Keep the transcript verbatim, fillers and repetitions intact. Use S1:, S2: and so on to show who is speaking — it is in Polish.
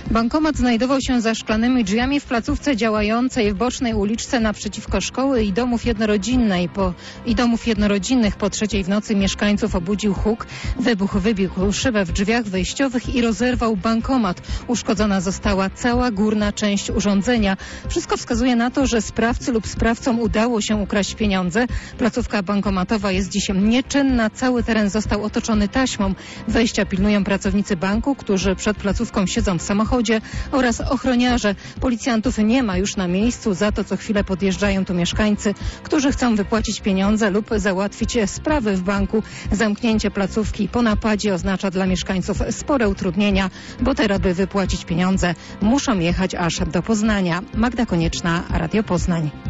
S1: Bankomat znajdował się za szklanymi drzwiami w placówce działającej w bocznej uliczce naprzeciwko szkoły i domów jednorodzinnej. Po, i domów jednorodzinnych po trzeciej w nocy mieszkańców obudził huk. Wybuch wybiegł szybę w drzwiach wejściowych i rozerwał bankomat. Uszkodzona została cała górna część urządzenia. Wszystko wskazuje na to, że sprawcy lub sprawcom udało się ukraść pieniądze. Placówka bankomatowa jest dziś nieczynna. Cały teren został otoczony taśmą. Wejścia pilnują pracownicy banku, którzy przed placówką siedzą w samochodzie, oraz ochroniarze. Policjantów nie ma już na miejscu, za to co chwilę podjeżdżają tu mieszkańcy, którzy chcą wypłacić pieniądze lub załatwić sprawy w banku. Zamknięcie placówki po napadzie oznacza dla mieszkańców spore utrudnienia, bo teraz, by wypłacić pieniądze, muszą jechać aż do Poznania. Magda Konieczna, Radio Poznań.